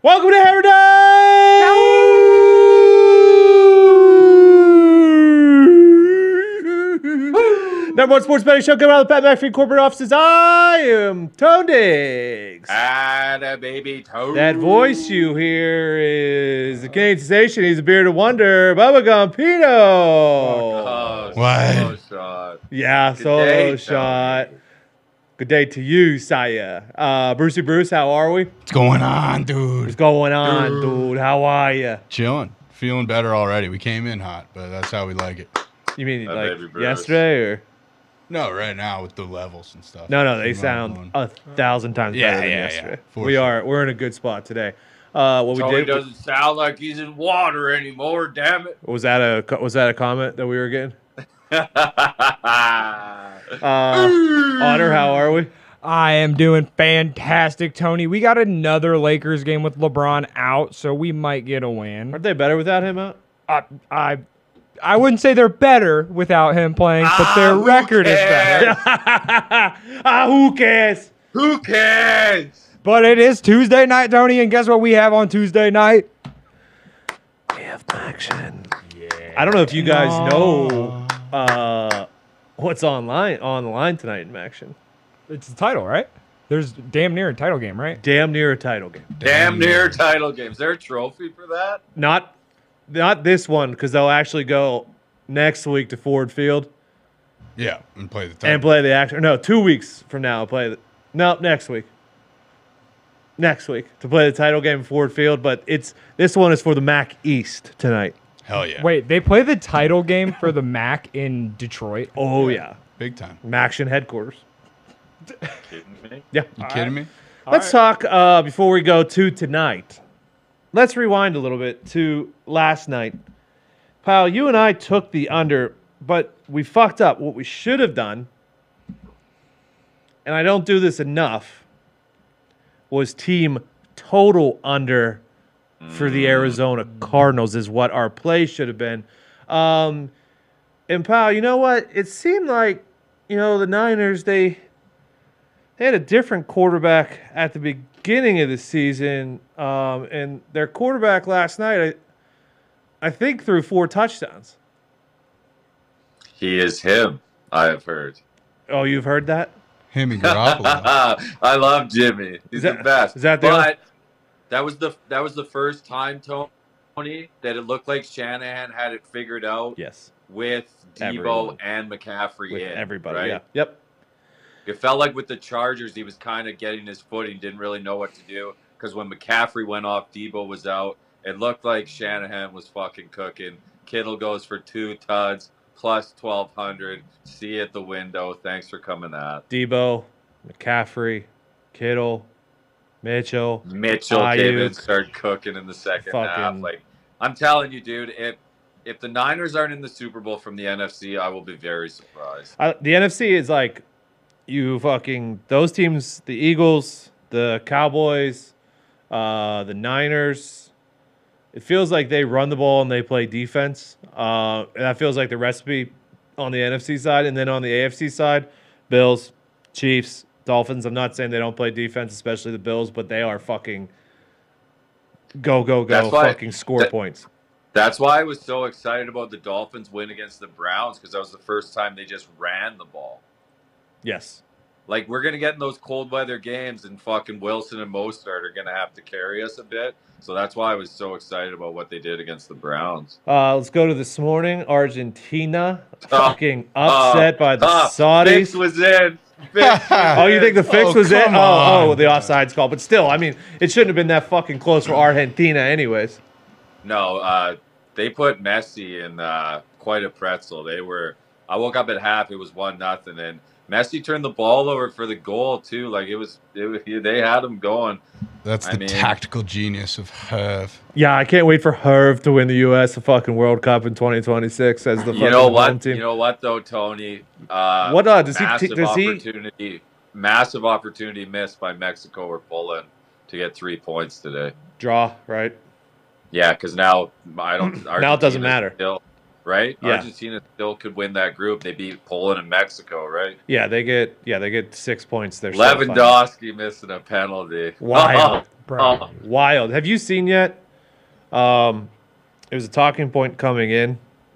Welcome to Hammer Time! Number one sports betting show coming out of the Pat McAfee corporate offices. I am Tone Diggs. Atta baby Tone. That voice you hear is the Canadian sensation. He's a bearded wonder, Bubba Gumpino. Oh, What? solo shot. Yeah, Good solo day, shot. Tony. Good day to you, Saya. Brucey Bruce, how are we? What's going on, What's dude? going on, dude? How are you? Chilling. Feeling better already. We came in hot, but that's how we like it. You mean Hi, like baby Bruce. yesterday or? No, right now with the levels and stuff. No, they Keep on sound going. 1,000 times Yeah, better than yeah, yesterday. for We sure. are. We're in a good spot today. What we Tony did doesn't sound like he's in water anymore, damn it. was that a comment that we were getting? Otter, how are we? I am doing fantastic, Tony. We got another Lakers game with LeBron out, so we might get a win. Aren't they better without him out? I wouldn't say they're better without him playing, but their who record is cares? better. Who cares? Who cares? But it is Tuesday night, Tony, and guess what we have on Tuesday night? We have action. Yeah. I don't know if you guys know what's on the line tonight in action. It's the title, right? There's damn near a title game, right? Damn near a title game. Damn near title games. Is there a trophy for that? Not this one, because they'll actually go next week to Ford Field Yeah, and play the time. and play the action. No, 2 weeks from now. Next week. Next week to play the title game at Ford Field, but this one is for the MAC East tonight. Hell yeah. Wait, they play the title game for the MAC in Detroit? Oh yeah, Big time. MACtion headquarters. Kidding me? Yeah. You kidding me? Let's talk before we go to tonight. Let's rewind a little bit to last night. Pal, you and I took the under, but we fucked up. What we should have done, and I don't do this enough, was team total under for the Arizona Cardinals is what our play should have been. And pal, you know what? It seemed like, the Niners, they had a different quarterback at the beginning of the season, and their quarterback last night, I think, threw 4 touchdowns. He is him, I have heard. Oh, you've heard that? Him and Garoppolo. I love Jimmy. He's the best. Is that the But that was the first time, Tony, that it looked like Shanahan had it figured out Yes. with Debo Everyone. and McCaffrey With in. everybody. right? Yeah. Yep. It felt like with the Chargers, he was kind of getting his footing, didn't really know what to do. Because when McCaffrey went off, Debo was out. It looked like Shanahan was fucking cooking. Kittle goes for 2 tuds, plus 1,200. See you at the window. Thanks for coming out. Debo, McCaffrey, Kittle, Mitchell. Mitchell came in, Ayuk. started cooking in the second half. Fucking- Like, I'm telling you, dude, if the Niners aren't in the Super Bowl from the NFC, I will be very surprised. The NFC is like those teams, the Eagles, the Cowboys, the Niners. It feels like they run the ball and they play defense. And that feels like the recipe on the NFC side. And then on the AFC side, Bills, Chiefs, Dolphins. I'm not saying they don't play defense, especially the Bills, but they are fucking go, That's why- fucking score points. That's why I was so excited about the Dolphins win against the Browns, because that was the first time they just ran the ball. Yes. Like, we're going to get in those cold weather games, and fucking Wilson and Mostert are going to have to carry us a bit. So that's why I was so excited about what they did against the Browns. Let's go to this morning. Argentina fucking upset by the Fix Saudis. was in. Fix was Oh, you think the in. fix Oh, was it? come Oh, on, the offsides call. But still, I mean, it shouldn't have been that fucking close for Argentina anyways. No, they put Messi in quite a pretzel. I woke up at half. It was 1-0, and Messi turned the ball over for the goal too. Like they had him going. That's the tactical genius of Herv. Yeah, I can't wait for Herv to win the U.S. fucking World Cup in 2026 as the fucking You know home what? team. You know what though, Tony? What does he? Massive opportunity missed by Mexico or Poland to get 3 points today. Draw, right? Yeah, because now I don't. Now it doesn't Argentina's matter. Still, right? Yeah. Argentina still could win that group. They beat Poland and Mexico, right? Yeah, they get 6 points. They're still fine. Lewandowski missing a penalty. Wild. Bro. Wild. Have you seen yet? It was a talking point coming in.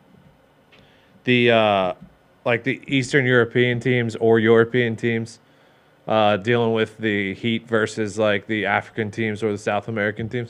The like the Eastern European teams or European teams dealing with the Heat versus like the African teams or the South American teams.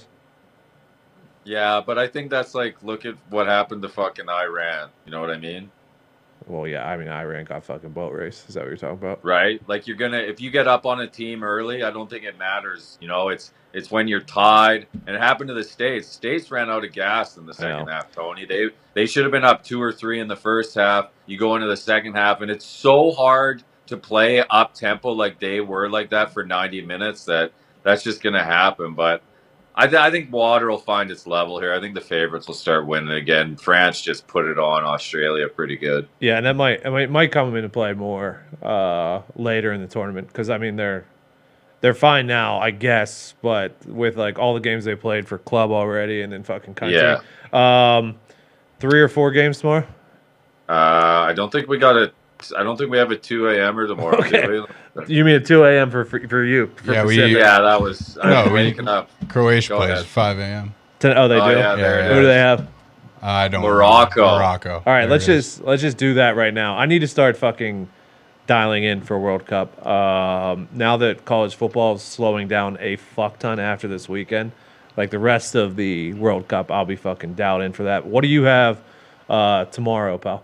Yeah, but I think that's like, look at what happened to fucking Iran. You know what I mean? Well, yeah, I mean Iran got fucking boat race. Is that what you're talking about? Right? Like if you get up on a team early, I don't think it matters. You know, it's when you're tied. And it happened to the States. States ran out of gas in the second half, Tony. They should have been up 2 or 3 in the first half. You go into the second half, and it's so hard to play up tempo like they were like that for 90 minutes that's just gonna happen. But I think water will find its level here. I think the favorites will start winning again. France just put it on Australia pretty good. Yeah, and that might come into play more later in the tournament because I mean they're fine now, I guess, but with like all the games they played for club already and then fucking country. Yeah. 3 or 4 games tomorrow. I don't think we have a 2 a.m. tomorrow. Okay. You mean at 2 a.m. for you? For Yeah, Pacific? Yeah, that was. No, waking up. Croatia Go plays ahead. at 5 a.m. Oh, they do. Yeah, there it Who do is. they have? I don't. Morocco. Morocco. All right, There let's it is. just do that right now. I need to start fucking dialing in for World Cup. Now that college football is slowing down a fuck ton after this weekend, like the rest of the World Cup, I'll be fucking dialed in for that. What do you have tomorrow, pal?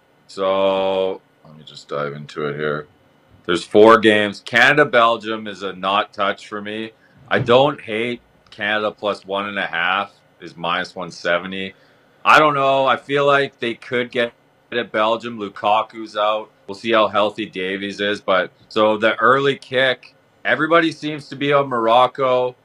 So let me just dive into it here. There's 4 games. Canada-Belgium is a not touch for me. I don't hate Canada plus 1.5 is minus 170. I don't know. I feel like they could get at Belgium. Lukaku's out. We'll see how healthy Davies is. But so the early kick, everybody seems to be on Morocco.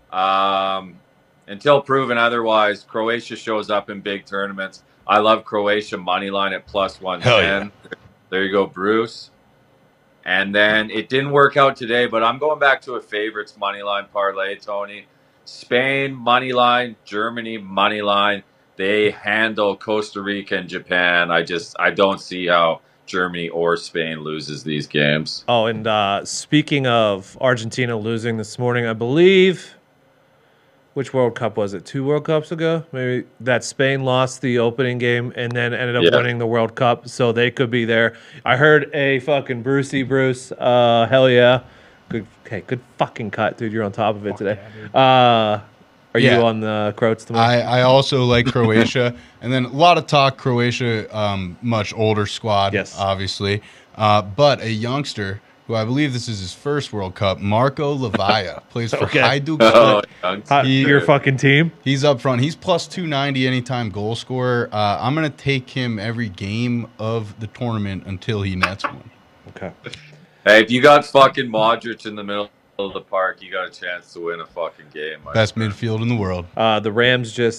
Until proven otherwise, Croatia shows up in big tournaments. I love Croatia money line at plus 110. There you go, Bruce. And then it didn't work out today, but I'm going back to a favorites money line parlay, Tony. Spain money line, Germany money line. They handle Costa Rica and Japan. I don't see how Germany or Spain loses these games. Oh, and speaking of Argentina losing this morning, I believe. Which World Cup was it? 2 World Cups ago? Maybe that Spain lost the opening game and then ended up winning the World Cup, so they could be there. I heard a fucking Brucey Bruce. Hell yeah. Good fucking cut, dude. You're on top of it today. Are you on the Croats tomorrow? I also like Croatia. And then a lot of talk, Croatia, much older squad, Yes. obviously. But a youngster who I believe this is his first World Cup, Marco Lavaya, plays for Okay. Hajduk Split. Your fucking team? He's up front. He's plus 290 anytime goal scorer. I'm going to take him every game of the tournament until he nets one. Okay. Hey, if you got fucking Modric in the middle of the park, you got a chance to win a fucking game. Best midfield in the world. The Rams just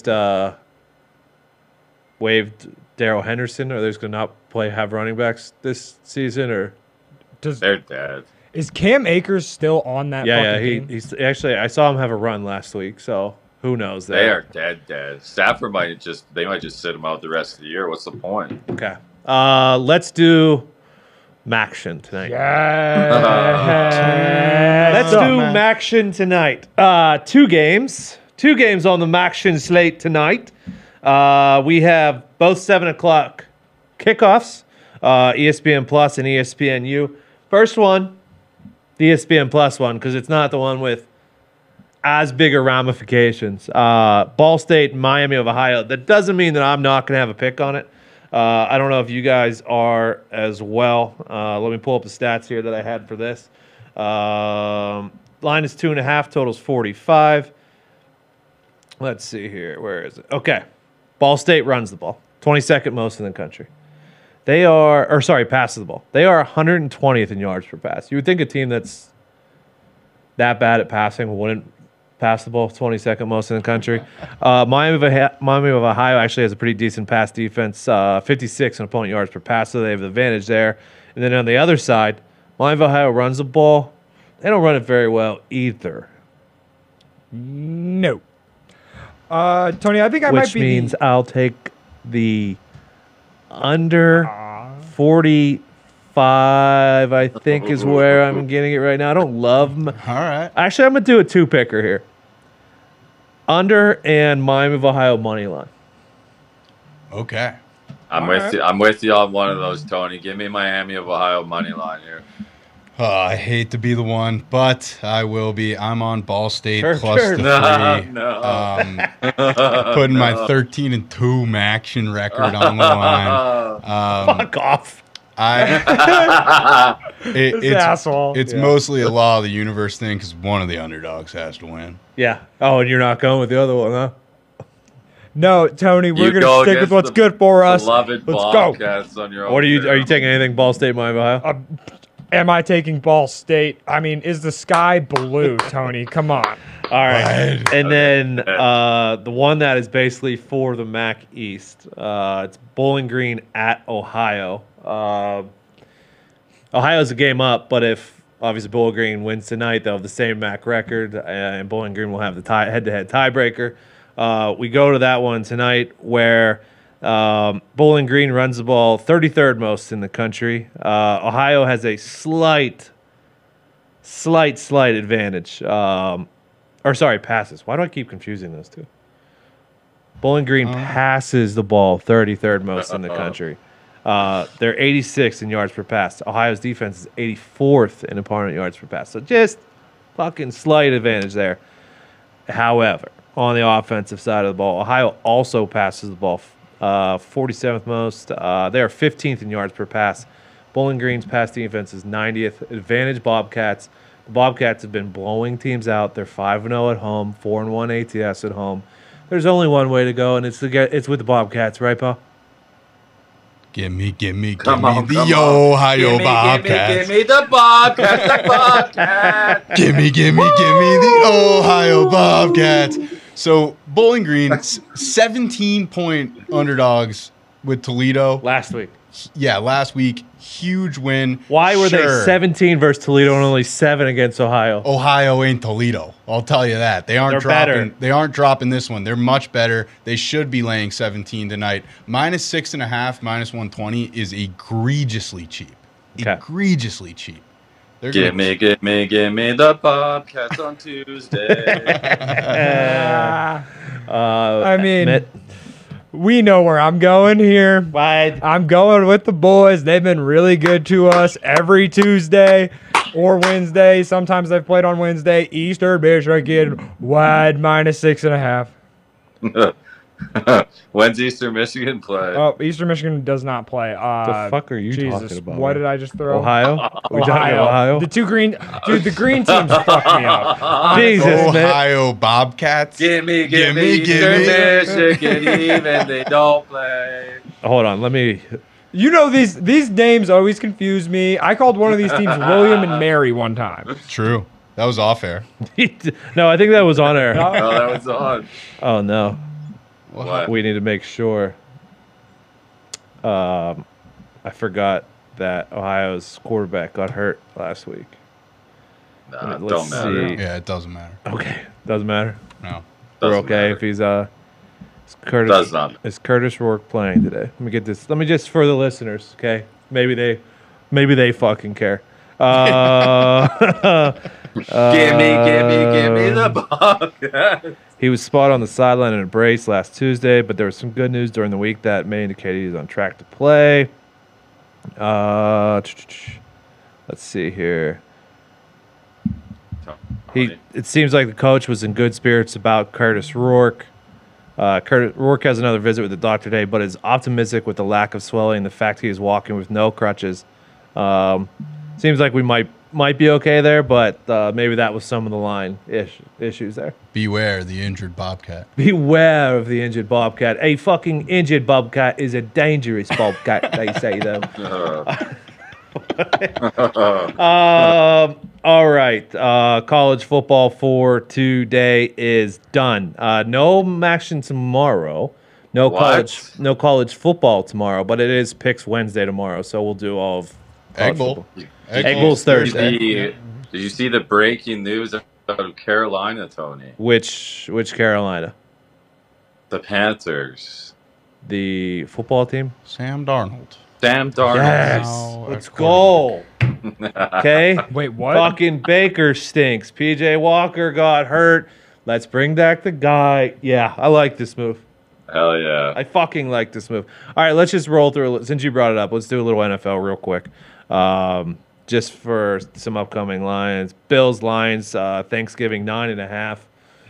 waived Darrell Henderson. Are they just going to not have running backs this season? Or They're dead. Is Cam Akers still on that fucking team? he's actually, I saw him have a run last week, so who knows that. They are dead. Stafford might just sit him out the rest of the year. What's the point? Okay. Let's do Maction tonight. Let's do Maction tonight. 2 games. 2 games on the Maction slate tonight. We have both 7 o'clock kickoffs, ESPN Plus and ESPNU. First one, the ESPN Plus one, because it's not the one with as bigger ramifications. Ball State, Miami of Ohio. That doesn't mean that I'm not going to have a pick on it. I don't know if you guys are as well. Let me pull up the stats here that I had for this. Line is 2.5, totals 45. Let's see here. Where is it? Okay. Ball State runs the ball. 22nd most in the country. They are, or sorry, passes the ball. They are 120th in yards per pass. You would think a team that's that bad at passing wouldn't pass the ball 22nd most in the country. Miami of Ohio actually has a pretty decent pass defense, 56 in opponent yards per pass, so they have the advantage there. And then on the other side, Miami of Ohio runs the ball. They don't run it very well either. No. Tony, I think I might Which be means I'll take the under 45, I think, is where I'm getting it right now. I don't love. All right. Actually, I'm going to do a 2-picker here. Under and Miami of Ohio money line. Okay. I'm with you. I'm with you on one of those, Tony. Give me Miami of Ohio money line here. I hate to be the one, but I will be. I'm on Ball State Sure, plus sure. the No, 3. no. Putting my 13-2 Maction record on the line. Fuck off. This asshole. It's mostly a law of the universe thing because one of the underdogs has to win. Yeah. Oh, and you're not going with the other one, huh? No, Tony, we're You going go to stick with against what's the good for us. Beloved Let's go. Bobcats on your own. What are you terms. taking anything Ball State, Miami of Ohio? Am I taking Ball State? I mean, is the sky blue, Tony? Come on. All right. And then the one that is basically for the MAC East. It's Bowling Green at Ohio. Ohio's a game up, but if obviously Bowling Green wins tonight, they'll have the same MAC record, and Bowling Green will have the head-to-head tiebreaker. We go to that one tonight where Bowling Green runs the ball 33rd most in the country. Ohio has a slight advantage. Passes. Why do I keep confusing those two? Bowling Green passes the ball 33rd most in the country. They're 86th in yards per pass. Ohio's defense is 84th in opponent yards per pass. So just fucking slight advantage there. However, on the offensive side of the ball, Ohio also passes the ball 47th most. They are 15th in yards per pass. Bowling Green's pass defense is 90th. Advantage Bobcats. The Bobcats have been blowing teams out. They're 5-0 at home, 4-1 ATS at home. There's only one way to go, and it's with the Bobcats, right, Paul? Give me the Come on. Ohio Bobcats. Give me the Bobcats. The Bobcats. Give me the Ohio Bobcats. So Bowling Green, 17-point underdogs with Toledo. Last week. Yeah, last week, huge win. Why were they Sure, 17 versus Toledo and only 7 against Ohio? Ohio ain't Toledo. I'll tell you that. They aren't They're dropping. better. They aren't dropping this one. They're much better. They should be laying 17 tonight. -6.5, -120 is egregiously cheap. Okay. Egregiously cheap. They're Give gonna- me the Bobcats on Tuesday. I mean, Mitt? we know where I'm going here. Wide. I'm going with the boys. They've been really good to us every Tuesday or Wednesday. Sometimes they've played on Wednesday. Eastern Michigan, wide -6.5. When's Eastern Michigan play? Oh, Eastern Michigan does not play. The fuck are you Jesus, talking about? what did I just throw? Ohio? We talking Ohio? The two green, dude. The green teams fucked me up. Jesus, man. Ohio Bobcats. Give me Gimme, Eastern gimme. Michigan, even they don't play. Hold on, let me. You know these names always confuse me. I called one of these teams William and Mary one time. True. That was off air. No, I think that was on air. Oh, that was on. Oh no, What? we need to make sure. I forgot that Ohio's quarterback got hurt last week. Nah, Let's don't matter. see. Yeah, it doesn't matter. Okay, doesn't matter. No. We're Doesn't okay matter. if he's is Curtis. Does not. Is Curtis Rourke playing today? Let me get this. Let me just for the listeners, okay? Maybe they fucking care. Give me the Bobcats. He was spotted on the sideline in a brace last Tuesday, but there was some good news during the week that may indicate he's on track to play. Let's see here. It seems like the coach was in good spirits about Curtis Rourke. Rourke has another visit with the doctor today, but is optimistic with the lack of swelling, the fact he is walking with no crutches. Seems like we might be okay there, but maybe that was some of the line issues there. Beware the injured Bobcat. Beware of the injured Bobcat. A fucking injured Bobcat is a dangerous Bobcat, they say, though. All right. College football for today is done. No action tomorrow. No What? college football tomorrow, but it is Picks Wednesday tomorrow, so we'll do all of college Egg Bowl. football. Egg Bowl's Thursday. Did you see the breaking news out of Carolina, Tony? Which Carolina? The Panthers. The football team? Sam Darnold. Sam Darnold. Yes. Now Let's at go. Okay. Wait, what? Fucking Baker stinks. PJ Walker got hurt. Let's bring back the guy. Yeah, I like this move. Hell yeah. I fucking like this move. All right, let's just roll through. Since you brought it up, let's do a little NFL real quick. Just for some upcoming Lions. Bills, Lions, Thanksgiving 9.5.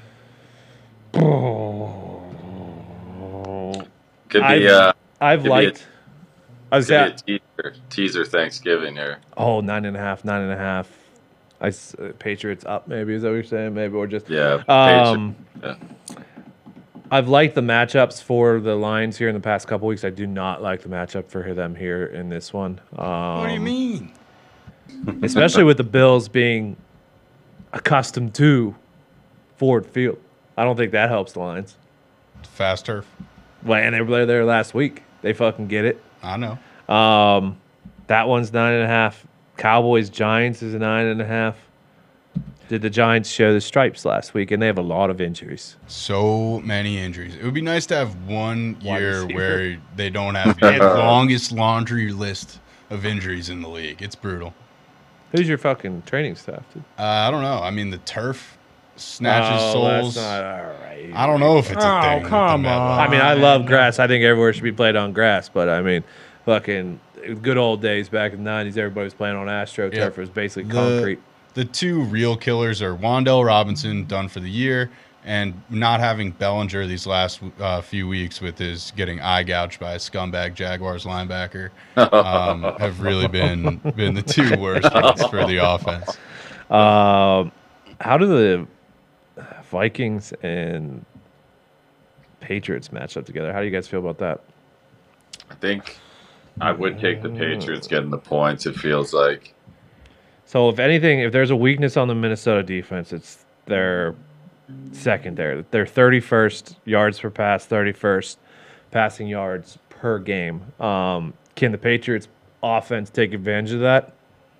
Could be I've could liked. I was at teaser Thanksgiving here. 9.5. Patriots up, maybe, is that what you're saying? Maybe, or just Yeah. Yeah. I've liked the matchups for the Lions here in the past couple weeks. I do not like the matchup for them here in this one. What do you mean? Especially with the Bills being accustomed to Ford Field. I don't think that helps the Lions. Fast turf. Well, and they were there last week. They fucking get it. I know. That one's 9.5. Cowboys Giants is a 9.5. Did the Giants show the stripes last week? And they have a lot of injuries. So many injuries. It would be nice to have one Wide year receiver. where they don't have the longest laundry list of injuries in the league. It's brutal. Who's your fucking training staff, dude? I don't know. I mean, the turf snatches souls. That's not all right. I don't know if it's a Oh, thing. with the come MetLife. on. I mean, I love grass. I think everywhere should be played on grass. But, I mean, fucking good old days back in the 90s, everybody was playing on AstroTurf. Yeah. It was basically concrete. The two real killers are Wan'Dale Robinson, done for the year, and not having Bellinger these last few weeks with his getting eye gouged by a scumbag Jaguars linebacker have really been the two worst ones for the offense. How do the Vikings and Patriots match up together? How do you guys feel about that? I think I would take the Patriots getting the points, it feels like. So, if anything, if there's a weakness on the Minnesota defense, it's their secondary. They're 31st yards per pass, 31st passing yards per game. Can the Patriots offense take advantage of that?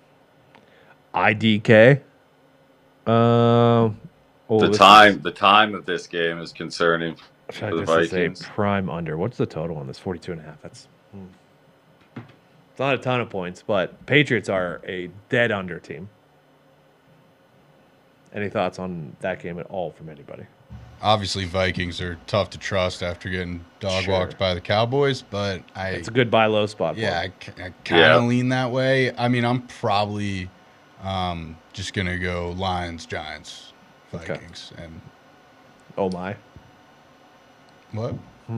IDK. The time of this game is concerning I feel for the like this Vikings. is a prime under. What's the total on this? 42.5. That's it's not a ton of points, but Patriots are a dead under team. Any thoughts on that game at all from anybody? Obviously, Vikings are tough to trust after getting dog Sure. walked by the Cowboys, but It's a good buy low spot. for yeah, them. I kind of lean that way. I mean, I'm probably just gonna go Lions, Giants, Okay. Vikings, and Oh my. what?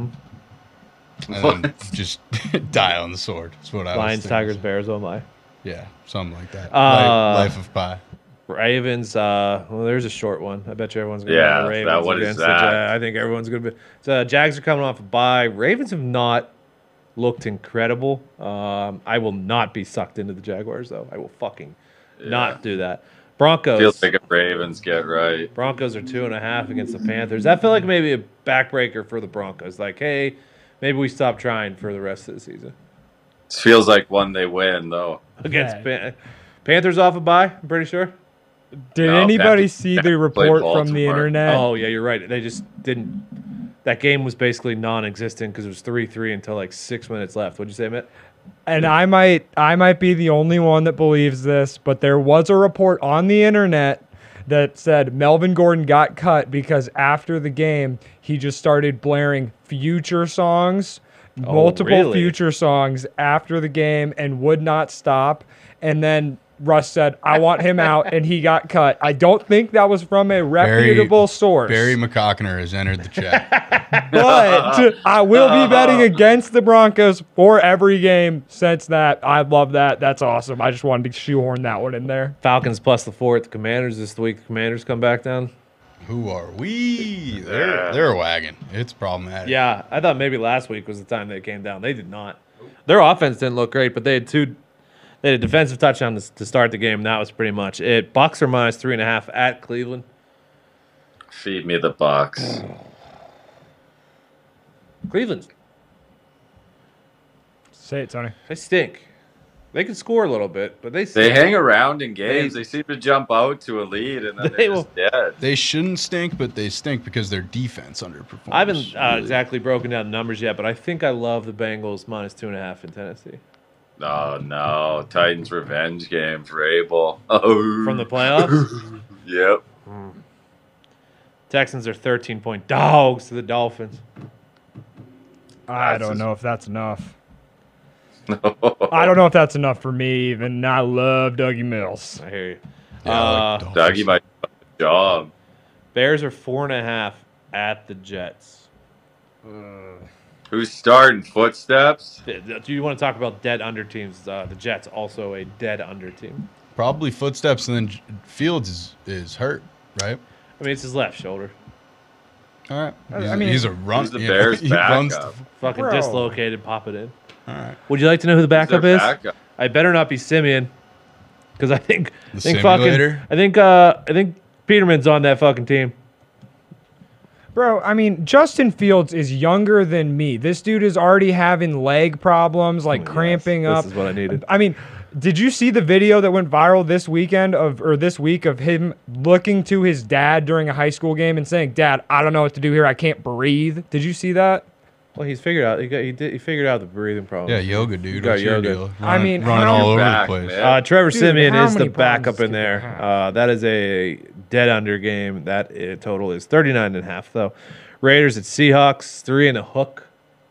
And then just die on the sword. That's what I was Lions, thinking. Tigers, Bears. Oh my. Yeah, something like that. Uh, Life of Pi. Ravens. Well, there's a short one. I bet you everyone's going to Yeah, the Ravens that one is against the that. Jags. I think everyone's going to be. So Jags are coming off a bye. Ravens have not looked incredible. I will not be sucked into the Jaguars though. I will fucking not do that. Broncos. Feels like if Ravens get right. Broncos are 2.5 against the Panthers. I feel like maybe a backbreaker for the Broncos. Like, hey, maybe we stop trying for the rest of the season. It feels like one they win though. Against Yeah. Panthers off a bye, I'm pretty sure. Did No, anybody Patrick- see the Patrick played report from the Baltimore. internet? Oh, yeah, you're right. They just didn't. That game was basically non-existent because it was 3-3 until like 6 minutes left. What'd you say, Mitt? And I might be the only one that believes this, but there was a report on the internet that said Melvin Gordon got cut because after the game he just started blaring Future songs, multiple really? Future songs after the game and would not stop. And then Russ said, "I want him out," and he got cut. I don't think that was from a reputable source. Barry McCockner has entered the chat. But I will be betting against the Broncos for every game since that. I love that. That's awesome. I just wanted to shoehorn that one in there. Falcons plus the 4 at the Commanders this week. The Commanders come back down. Who are we? They're a wagon. It's problematic. Yeah, I thought maybe last week was the time they came down. They did not. Their offense didn't look great, but they had a defensive touchdown to start the game, and that was pretty much it. Bucks are minus 3.5 at Cleveland. Feed me the Bucks. Cleveland, Say it, Tony. they stink. They can score a little bit, but they They stink. hang around in games. They seem to jump out to a lead and then They they're just dead. They shouldn't stink, but they stink because their defense underperforms. I haven't really. exactly broken down the numbers yet, but I think I love the Bengals minus 2.5 in Tennessee. Oh no, Titans revenge game for Abel. Oh, From the playoffs? Yep. Texans are 13-point dogs to the Dolphins. I don't know if that's enough. I don't know if that's enough for me even. I love Dougie Mills. I hear you. Yeah, I like Dougie Dolphins. might do a job. Bears are 4.5 at the Jets. Who's starting? Footsteps? Do you want to talk about dead under teams? The Jets also a dead under team. Probably Footsteps, and then Fields is hurt, right? I mean, it's his left shoulder. All right. I mean, he's a run. Who's the you know, Bears he runs backup? Fucking Bro. dislocated. Pop it in. All right. Would you like to know who the Who's their backup is? backup? I better not be Simeon, because I think The fucking simulator? I think Peterman's on that fucking team. Bro, I mean, Justin Fields is younger than me. This dude is already having leg problems, like cramping Yes, up. This is what I needed. I mean, did you see the video that went viral this week of him looking to his dad during a high school game and saying, "Dad, I don't know what to do here. I can't breathe." Did you see that? Well, he's figured out. He figured out the breathing problem. Yeah, yoga, dude. got What's your yoga. deal? I mean, running how- all over Back, the place. man. Trevor Dude, Simeon how is the many backup problems in do they there. have? That is a dead under game. That total is 39.5 though. Raiders at Seahawks 3 and a hook.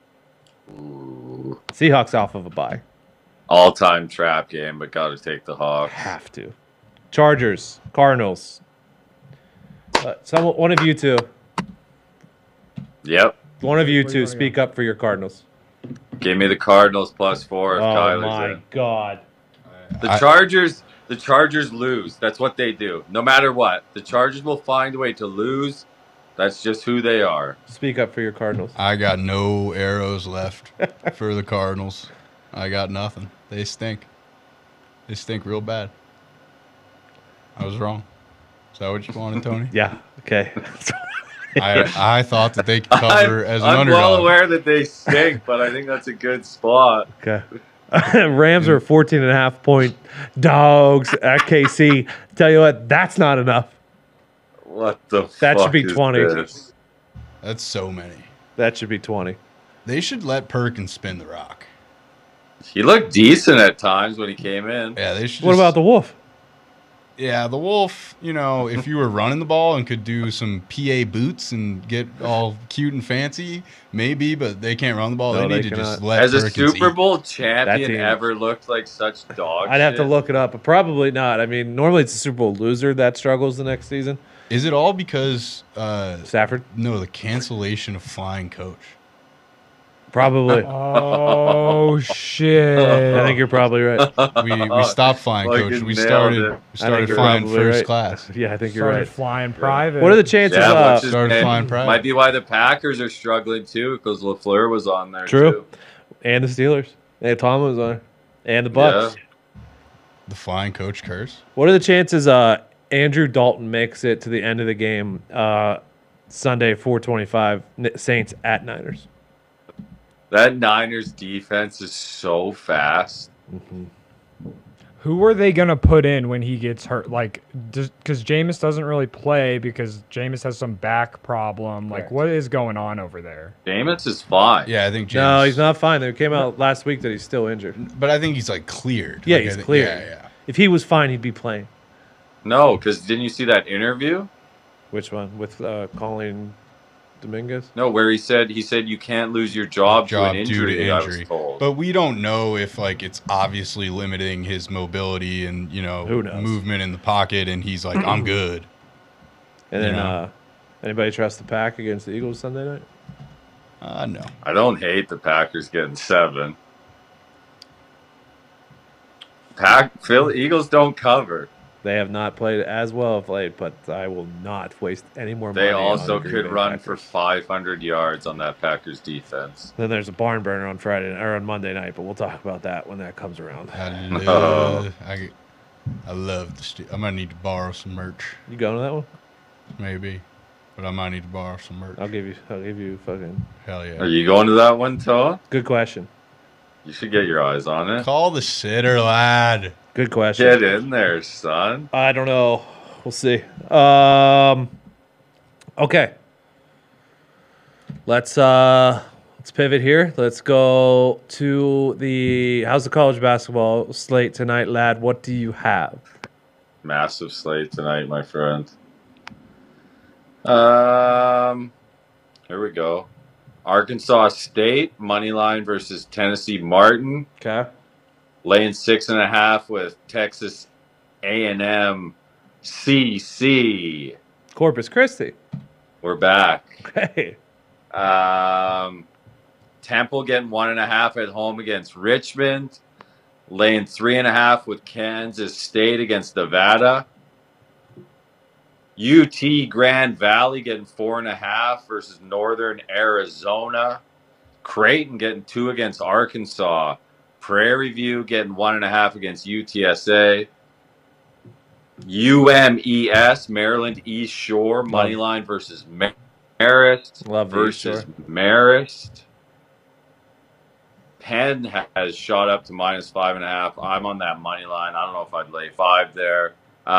Seahawks off of a bye. All-time trap game, but got to take the Hawks. Have to. Chargers, Cardinals. One of you two. Yep. One of you Where two you wanna speak up for your Cardinals. Give me the Cardinals +4 if Oh Kyler's my in. God. The Chargers lose. That's what they do. No matter what. The Chargers will find a way to lose. That's just who they are. Speak up for your Cardinals. I got no arrows left for the Cardinals. I got nothing. They stink. They stink real bad. I was wrong. Is that what you wanted, Tony? Yeah. Okay. I thought that they could cover as an I'm underdog. well aware that they stink, but I think that's a good spot. Okay. Rams are 14.5-point dogs at KC. Tell you what, that's not enough. What the That fuck should be is 20. this? That's so many. That should be 20. They should let Perkins spin the rock. He looked decent at times when he came in. Yeah, they should. What about the Wolf? Yeah, the Wolf, you know, if you were running the ball and could do some PA boots and get all cute and fancy, maybe, but they can't run the ball. No, they they need to cannot. just let Has a Perkins Super eat. Bowl That champion team- ever looked like such dog I'd have to shit? look it up, but probably not. I mean, normally it's a Super Bowl loser that struggles the next season. Is it all because, Stafford? no, the cancellation of flying coach? Probably. Oh shit! I think you're probably right. We stopped flying Fucking coach. We nailed started it. we I think started you're flying probably first right. class. Yeah, I think you're Started right. flying private. What are the chances? Yeah, what's his Started name? flying private. Might be why the Packers are struggling too, because LaFleur was on there True. too. And the Steelers. And Tom was on. And the Bucks. Yeah. The flying coach curse. What are the chances Andrew Dalton makes it to the end of the game Sunday, 4:25, Saints at Niners? That Niners defense is so fast. Who are they gonna put in when he gets hurt? Like, because Jameis doesn't really play because Jameis has some back problem. Like, Correct. what is going on over there? Jameis is fine. Yeah, I think James. No, he's not fine. It came out last week that he's still injured. But I think he's like cleared. Yeah, Like, he's I think- cleared. Yeah, yeah. If he was fine, he'd be playing. No, because didn't you see that interview? Which one? With Colin Dominguez? No, where he said you can't lose your job to an due to injury. I was injury. told. But we don't know if like it's obviously limiting his mobility and Who knows? movement in the pocket, and he's like, I'm good. And then, Yeah. anybody trust the Pack against the Eagles Sunday night? No. I don't hate the Packers getting 7. Eagles don't cover. They have not played as well of late, but I will not waste any more money. They on also the Green could Bay run Packers. for 500 yards on that Packers defense. Then there's a barn burner on Friday or on Monday night, but we'll talk about that when that comes around. I love the I might need to borrow some merch, You going to that one? maybe, but I might need to borrow some merch. I'll give you fucking Hell Are yeah! you going to that one, Toa? good question. You should get your eyes on it. Call the sitter, lad. Good question. Get in there, son. I don't know. We'll see. Okay. Let's pivot here. Let's go to how's the college basketball slate tonight, lad? What do you have? Massive slate tonight, my friend. Here we go. Arkansas State money line versus Tennessee Martin. Okay. Laying 6.5 with Texas A&M CC. Corpus Christi. We're back. Okay. Temple getting 1.5 at home against Richmond. Laying 3.5 with Kansas State against Nevada. UT Grand Valley getting 4.5 versus Northern Arizona. Creighton getting 2 against Arkansas. Prairie View getting 1.5 against UTSA. UMES, Maryland East Shore, money line versus Marist. Love versus Marist. Penn has shot up to -5.5. I'm on that money line. I don't know if I'd lay 5 there.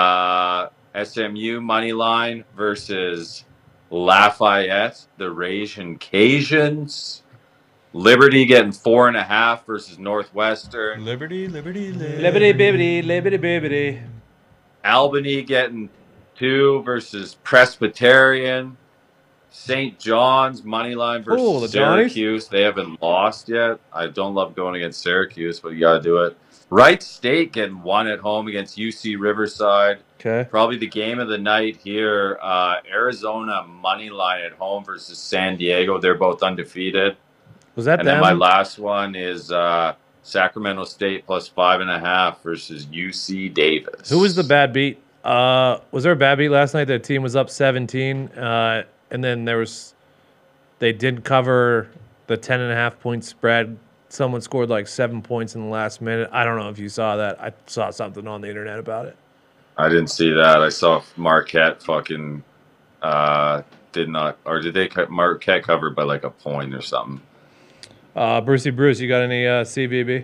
SMU money line versus Lafayette, the Ragin' Cajuns. Liberty getting 4.5 versus Northwestern. Liberty. Liberty, bibbity, liberty, bibbity. Albany getting 2 versus Presbyterian. St. John's money line versus the Syracuse. They haven't lost yet. I don't love going against Syracuse, but you got to do it. Wright State getting 1 at home against UC Riverside. Okay. Probably the game of the night here. Arizona money line at home versus San Diego. They're both undefeated. Was that And them? then my last one is Sacramento State plus 5.5 versus UC Davis. Who was the bad beat? Was there a bad beat last night? Their team was up 17, and then they didn't cover the 10.5 point spread. Someone scored like 7 points in the last minute. I don't know if you saw that. I saw something on the internet about it. I didn't see that. I saw Marquette fucking did not, or did they cut Marquette covered by like a point or something? Brucey Bruce, you got any CBB?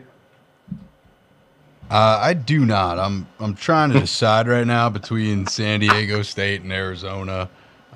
I do not. I'm trying to decide right now between San Diego State and Arizona.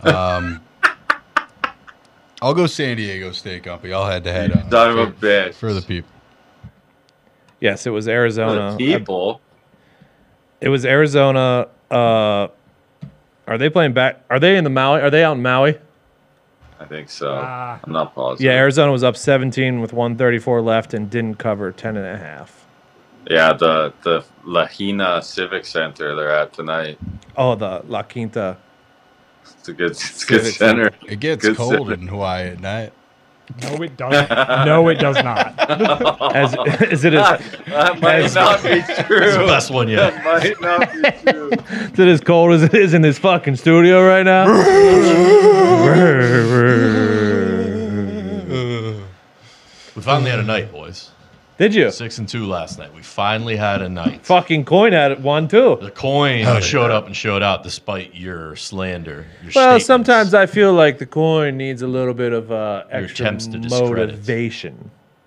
I'll go San Diego State, Gumpy. I'll head to head. Son of a bitch. For the people. Yes, it was Arizona. The people. It was Arizona. Are they playing back? Are they in the Maui? Are they out in Maui? I think so. I'm not positive. Yeah, Arizona was up 17 with 134 left and didn't cover 10.5. Yeah, the Lahina Civic Center they're at tonight. Oh, the La Quinta. It's a good center. It gets Good cold center. in Hawaii at night. No, it doesn't. No, it does not. Is it as That might not be true. It's the best one yet. That might not be true. is it as cold as it is in this fucking studio right now? We finally had a night, boys. Did you? 6-2 last night. We finally had a night. Fucking Coin had it one too. The coin showed up and showed out despite your slander. Your Well, statements. sometimes I feel like the Coin needs a little bit of extra attempts to discredit. motivation.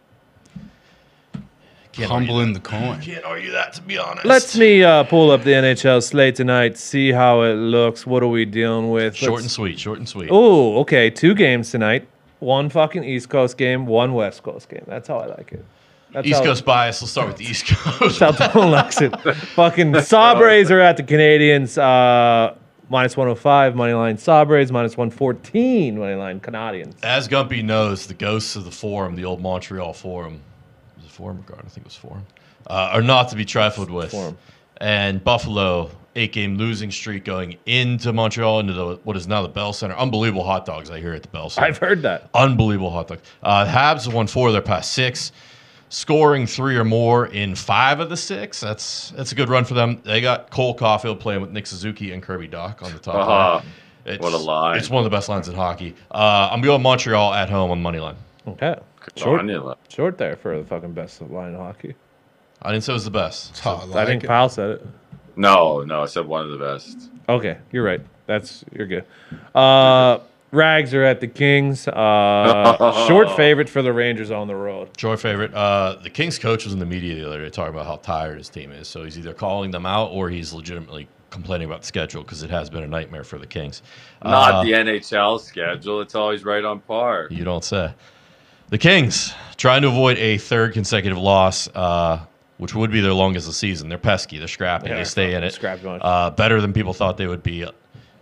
Can't argue Humbling that. the coin. Can't argue that, to be honest. Let me pull up the NHL slate tonight, see how it looks. What are we dealing with? Short and sweet. Short and sweet. Oh, okay. 2 games tonight. One fucking East Coast game, one West Coast game. That's how I like it. That's East how, Coast bias. Let's start with the East Coast. That's how Dylan likes it. Fucking Sabres are at the Canadians. -105 money line Sabres, -114 money line Canadians. As Gumpy knows, the ghosts of the Forum, the old Montreal Forum, was it Forum or Garden? I think it was Forum, are not to be trifled with. Forum. And Buffalo, 8-game losing streak going into Montreal, into what is now the Bell Center. Unbelievable hot dogs I hear at the Bell Center. I've heard that. Unbelievable hot dogs. Habs won 4 of their past 6, scoring 3 or more in 5 of the 6. That's a good run for them. They got Cole Caulfield playing with Nick Suzuki and Kirby Doc on the top line. What a line. It's one of the best lines in hockey. I'm going Montreal at home on the money line. Okay. Short there for the fucking best line of hockey. I didn't say it was the best. That's how I think Kyle said it. No, I said one of the best. Okay, you're right. You're good. Rags are at the Kings. Short favorite for the Rangers on the road. Short favorite. The Kings coach was in the media the other day talking about how tired his team is. So he's either calling them out or he's legitimately complaining about the schedule because it has been a nightmare for the Kings. Not the NHL schedule. It's always right on par. You don't say. The Kings trying to avoid a 3rd consecutive loss, which would be their longest of the season. They're pesky. They're scrappy. Yeah, they stay in it. scrappy bunch. Better than people thought they would be.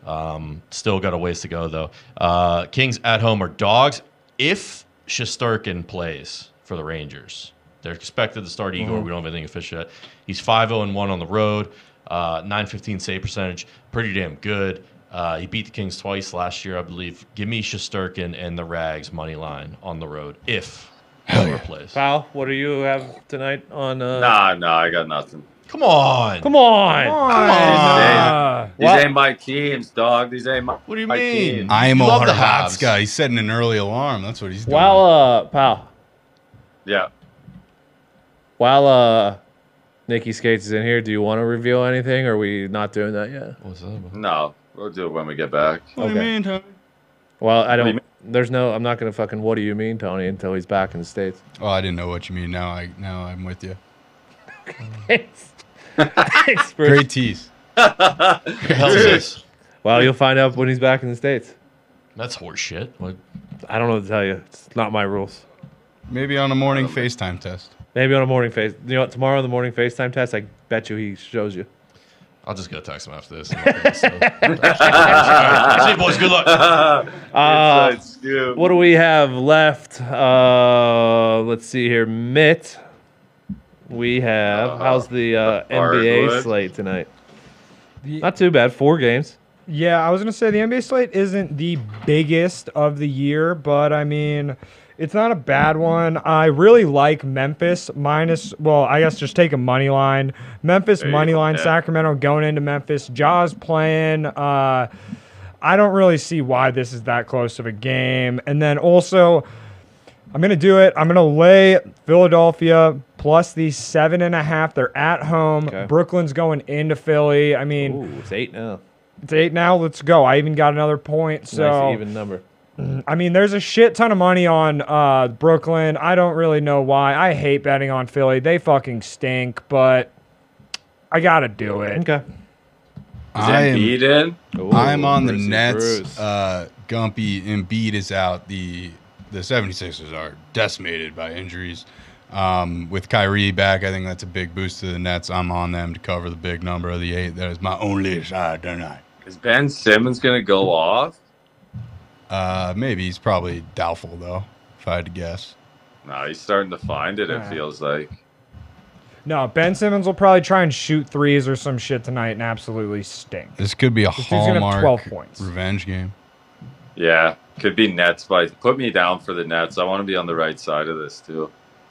Still got a ways to go, though. Kings at home are dogs. If Shesterkin plays for the Rangers, they're expected to start Igor. We don't have anything official yet. He's 5-0-1 on the road, 915 save percentage. Pretty damn good. He beat the Kings twice last year, I believe. Give me Shesterkin and the Rags money line on the road if Igor plays. Pal, what do you have tonight on? Nah, I got nothing. Come on. Come on. These ain't my teams, dog. These ain't my. What do you my mean? teams. Imo love the Hrvatska. Habs. He's setting an early alarm. That's what he's doing. While pal, Yeah. while Nikki Skates is in here, do you want to reveal anything, or are we not doing that yet? What's that about? No, we'll do it when we get back. What do you mean, Tony? Well, I do you don't. There's no. I'm not gonna fucking. What do you mean, Tony? Until he's back in the States. Oh, I didn't know what you mean. Now I'm with you. Thanks, Bruce. Great tease. What the hell is this? Well, you'll find out when he's back in the States. That's horse shit. What? I don't know what to tell you. It's not my rules. Maybe on a morning FaceTime test. Maybe on a morning face. You know what? Tomorrow on the morning FaceTime test, I bet you he shows you. I'll just go text him after this. I'm not gonna see you boys. Good luck. Inside scoop. What do we have left? Let's see here. Mitt. We have. How's the NBA hardwood. slate tonight? Not too bad. 4 games. Yeah, I was going to say the NBA slate isn't the biggest of the year, but I mean, it's not a bad one. I really like Memphis minus, well, I guess just take a money line. Memphis There you money go, line, yeah. Sacramento going into Memphis. Jaws playing. I don't really see why this is that close of a game. And then also, I'm going to do it. I'm going to lay Philadelphia plus the 7.5. They're at home. Okay. Brooklyn's going into Philly. I mean, Ooh, it's 8 now. it's 8 now. Let's go. I even got another point. So Nice even number. I mean, there's a shit ton of money on Brooklyn. I don't really know why. I hate betting on Philly. They fucking stink, but I got to do it. Okay. Is Embiid in? Ooh, I'm on the Brucey Nets. Bruce. Gumpy Embiid is out. The 76ers are decimated by injuries. With Kyrie back, I think that's a big boost to the Nets. I'm on them to cover the big number of the 8. That is my only side tonight. Is Ben Simmons gonna go off? Maybe he's probably doubtful though, if I had to guess. No, he's starting to find it. It Alright. feels like. No, Ben Simmons will probably try and shoot threes or some shit tonight and absolutely stink. This could be a This dude's gonna have hallmark 12 points. revenge game. Yeah, could be Nets. But put me down for the Nets. I want to be on the right side of this too.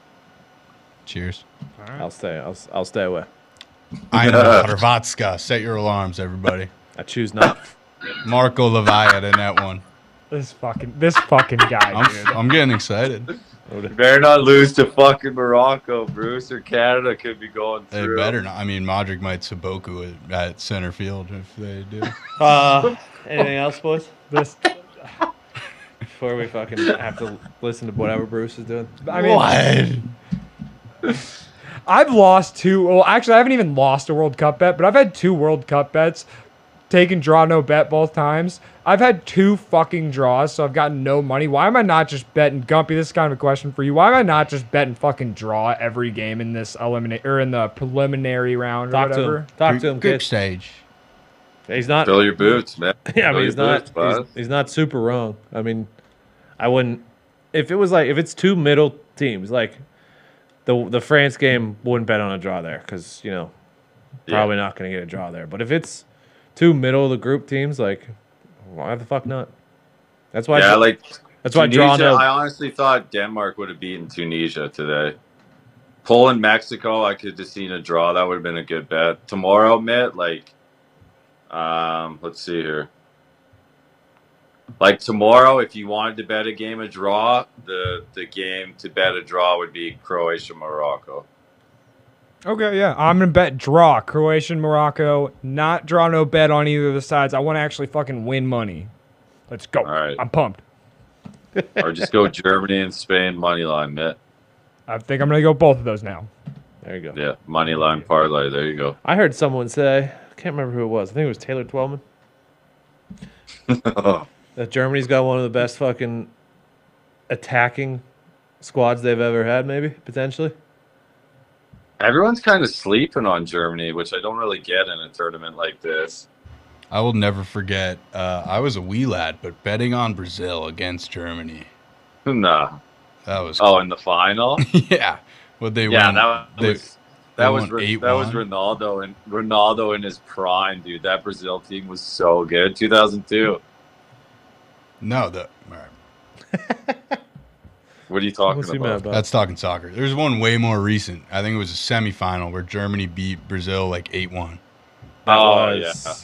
Cheers. I'll stay. I'll stay away. I'm Hrvatska. Set your alarms, everybody. I choose not. Marco Leviat in that one. This fucking guy, dude. I'm getting excited. You better not lose to fucking Morocco, Bruce, or Canada could be going They through. better not. I mean, Modric might Saboku at center field if they do. Anything else, boys? This, Before we fucking have to listen to whatever Bruce is doing. I mean, I've lost 2. Well, actually, I haven't even lost a World Cup bet, but I've had 2 World Cup bets. Taken draw, no bet both times. I've had 2 fucking draws, so I've gotten no money. Why am I not just betting Gumpy? This is kind of a question for you. Why am I not just betting fucking draw every game in this in the preliminary round or Talk to whatever? him. Talk to him, Group kid. stage. He's not. Fill your boots, man. Yeah, I Fill mean, your he's not. boots, bud. He's not super wrong. I mean, I wouldn't. If it was like if it's 2 middle teams, like the France game, wouldn't bet on a draw there because probably not going to get a draw there. But if it's 2 middle of the group teams, like why the fuck not? That's why. Yeah, like that's why draw Tunisia, no. I honestly thought Denmark would have beaten Tunisia today. Poland, Mexico, I could have seen a draw. That would have been a good bet. Tomorrow, Mitt, like, let's see here. Like tomorrow, if you wanted to bet a game a draw, the game to bet a draw would be Croatia, Morocco. Okay, yeah. I'm going to bet draw. Croatia and Morocco. Not draw, no bet on either of the sides. I want to actually fucking win money. Let's go. All right. I'm pumped. Or just go Germany and Spain money line, Mitt. I think I'm going to go both of those now. There you go. Yeah, money line parlay. There you go. I heard someone say, I can't remember who it was. I think it was Taylor Twellman. That Germany's got one of the best fucking attacking squads they've ever had, maybe potentially. Everyone's kind of sleeping on Germany, which I don't really get in a tournament like this. I will never forget. I was a wee lad, but betting on Brazil against Germany. Nah. That was Oh, in the final? yeah. What they Yeah, won? that was won 8-1. Ronaldo in his prime, dude. That Brazil team was so good. 2002. No, all right. What are you talking What's he mad about? about? That's talking soccer. There's one way more recent. I think it was a semifinal where Germany beat Brazil like 8-1. That Oh, was,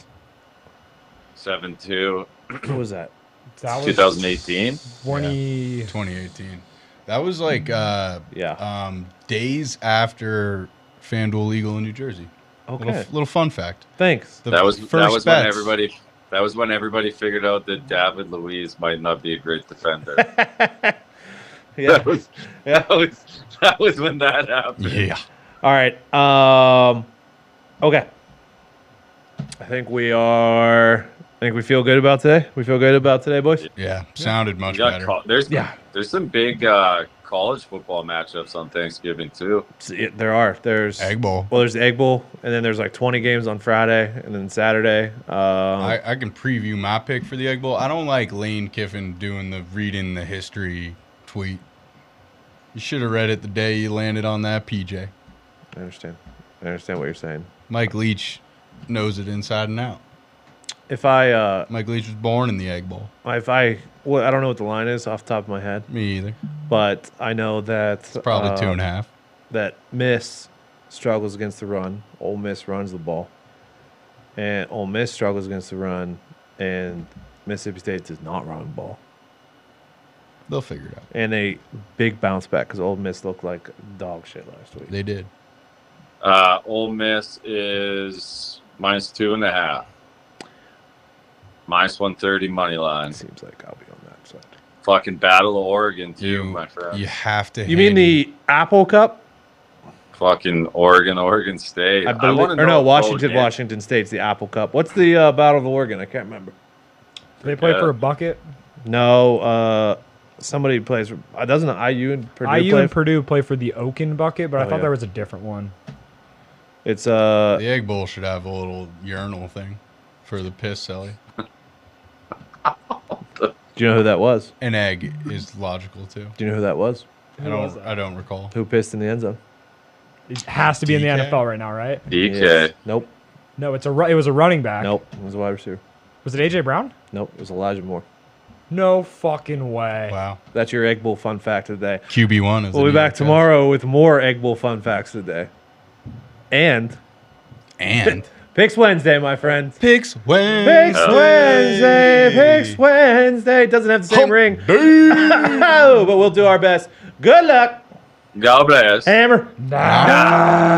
7-2. What was that? That was 2018. 2018. That was like Yeah. days after FanDuel legal in New Jersey. Okay. Little fun fact. Thanks. The That was first when bets. everybody figured out that David Luiz might not be a great defender. Yeah. That was when that happened. Yeah. All right. Okay. I think we feel good about today. We feel good about today, boys. Yeah. Sounded much You got better. there's some big college football matchups on Thanksgiving too. There are. There's Egg Bowl. Well, there's the Egg Bowl, and then there's like 20 games on Friday, and then Saturday. I can preview my pick for the Egg Bowl. I don't like Lane Kiffin doing the reading the history tweet. You should have read it the day you landed on that, PJ. I understand what you're saying. Mike Leach knows it inside and out. If I Mike Leach was born in the Egg Bowl. I don't know what the line is off the top of my head, Me either. but I know that It's probably 2.5. That Miss struggles against the run. Ole Miss runs the ball, and Ole Miss struggles against the run, and Mississippi State does not run the ball. They'll figure it out. And a big bounce back because Ole Miss looked like dog shit last week. They did. Ole Miss is -2.5. -130 money line. Seems like I'll be on that side. Fucking Battle of Oregon too, my friend. You have to. You mean the Apple Cup? Fucking Oregon State. wanna know if Washington State's the Apple Cup. What's the Battle of Oregon? I can't remember. Do they play Yeah. for a bucket? No, somebody plays. Doesn't IU and Purdue IU play? and Purdue play for the Oaken bucket, but I Oh, thought yeah. there was a different one. It's The Egg Bowl should have a little urinal thing for the piss celly. Do you know who that was? An egg is logical too. Do you know who that was? I don't recall. Who pissed in the end zone? It has to be in the DK? NFL right now, right? DK. Yes. Nope. No, it was a running back. Nope. It was a wide receiver. Was it AJ Brown? Nope. It was Elijah Moore. No fucking way. Wow. That's your Egg Bowl fun fact of the day. QB1 is. We'll be back tomorrow with more Egg Bowl fun facts of the day. And And Picks Wednesday, my friends. Picks Wednesday. Picks Wednesday. Picks Wednesday. Doesn't have the same ring. But we'll do our best. Good luck. God bless. Hammer. Nah.